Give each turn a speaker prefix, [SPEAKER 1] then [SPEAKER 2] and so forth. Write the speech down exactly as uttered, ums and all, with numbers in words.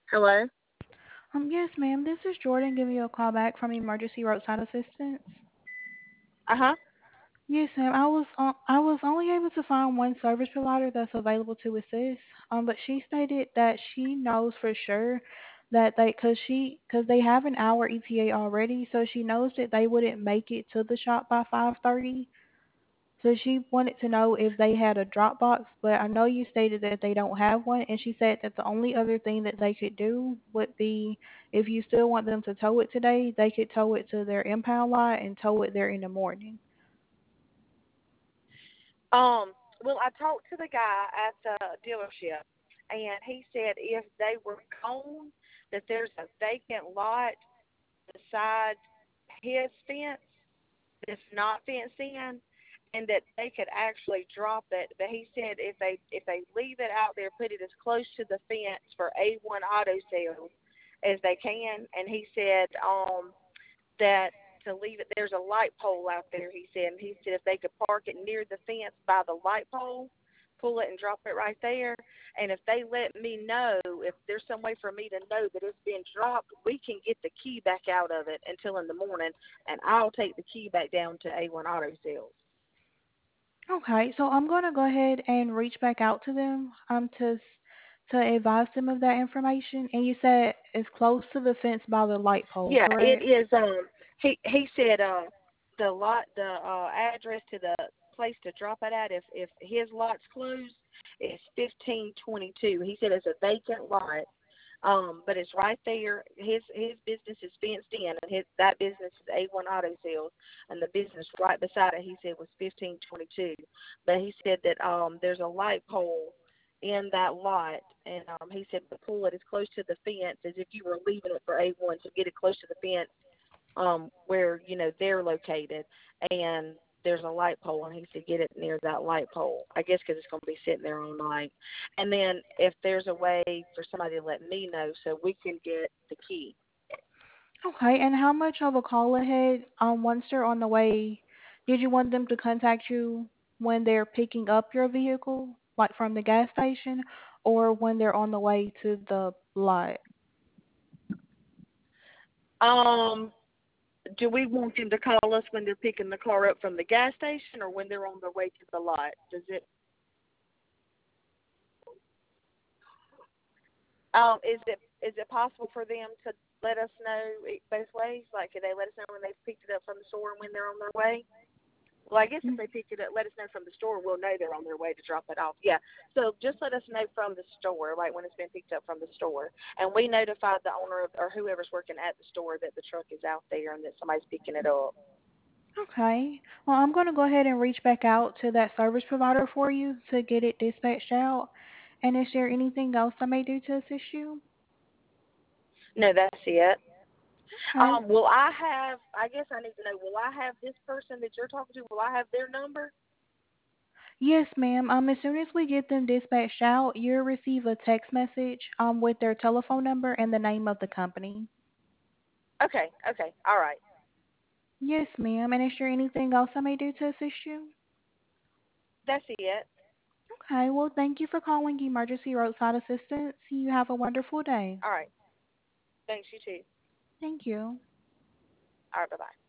[SPEAKER 1] Hello?
[SPEAKER 2] Um, yes, ma'am. This is Jordan giving you a call back from Emergency Roadside Assistance.
[SPEAKER 1] Uh huh.
[SPEAKER 2] Yes, ma'am. I was uh, I was only able to find one service provider that's available to assist. Um, but she stated that she knows for sure that they, cause she, cause they have an hour E T A already, so she knows that they wouldn't make it to the shop by five thirty. So she wanted to know if they had a drop box, but I know you stated that they don't have one, and she said that the only other thing that they could do would be if you still want them to tow it today, they could tow it to their impound lot and tow it there in the morning.
[SPEAKER 1] Um, well, I talked to the guy at the dealership, and he said if they were gone, that there's a vacant lot beside his fence that's not fenced in, and that they could actually drop it. But he said if they if they leave it out there, put it as close to the fence for A one Auto Sales as they can, and he said um that to leave it, there's a light pole out there, he said. And he said if they could park it near the fence by the light pole, pull it and drop it right there. And if they let me know, if there's some way for me to know that it's been dropped, we can get the key back out of it until in the morning, and I'll take the key back down to A one Auto Sales.
[SPEAKER 2] Okay, so I'm gonna go ahead and reach back out to them um to s- to advise them of that information. And you said it's close to the fence by the light pole,
[SPEAKER 1] Yeah, it
[SPEAKER 2] correct?
[SPEAKER 1] is. Um, he he said uh the lot the uh address to the place to drop it at if if his lot's closed is fifteen twenty two. He said it's a vacant lot. Um, but it's right there. His his business is fenced in, and his that business is A one Auto Sales, and the business right beside it, he said, was fifteen twenty two. But he said that um there's a light pole in that lot, and um he said to pull it as close to the fence as if you were leaving it for A one, to get it close to the fence, um where you know they're located, and there's a light pole, and he said get it near that light pole. I guess because it's going to be sitting there all night. And then if there's a way for somebody to let me know so we can get the key.
[SPEAKER 2] Okay, and how much of a call ahead, um, once they're on the way, did you want them to contact you when they're picking up your vehicle, like from the gas station, or when they're on the way to the lot?
[SPEAKER 1] Um, do we want them to call us when they're picking the car up from the gas station, or when they're on their way to the lot? Does it? Um, is it is it possible for them to let us know it both ways? Like, can they let us know when they've picked it up from the store and when they're on their way? Well, I guess if they pick it up, let us know from the store, we'll know they're on their way to drop it off. Yeah. So just let us know from the store, like when it's been picked up from the store. And we notify the owner of, or whoever's working at the store, that the truck is out there and that somebody's picking it up.
[SPEAKER 2] Okay. Well, I'm going to go ahead and reach back out to that service provider for you to get it dispatched out. And is there anything else I may do to assist you?
[SPEAKER 1] No, that's it.
[SPEAKER 2] Okay.
[SPEAKER 1] Um, will I have, I guess I need to know, will I have this person that you're talking to, will I have their number?
[SPEAKER 2] Yes, ma'am. Um, as soon as we get them dispatched out, you'll receive a text message um with their telephone number and the name of the company.
[SPEAKER 1] Okay, okay, all right.
[SPEAKER 2] Yes, ma'am. And is there anything else I may do to assist you?
[SPEAKER 1] That's it.
[SPEAKER 2] Okay. Well, thank you for calling Emergency Roadside Assistance. You have a wonderful day.
[SPEAKER 1] All right. Thanks, you too.
[SPEAKER 2] Thank you.
[SPEAKER 1] All right, bye-bye.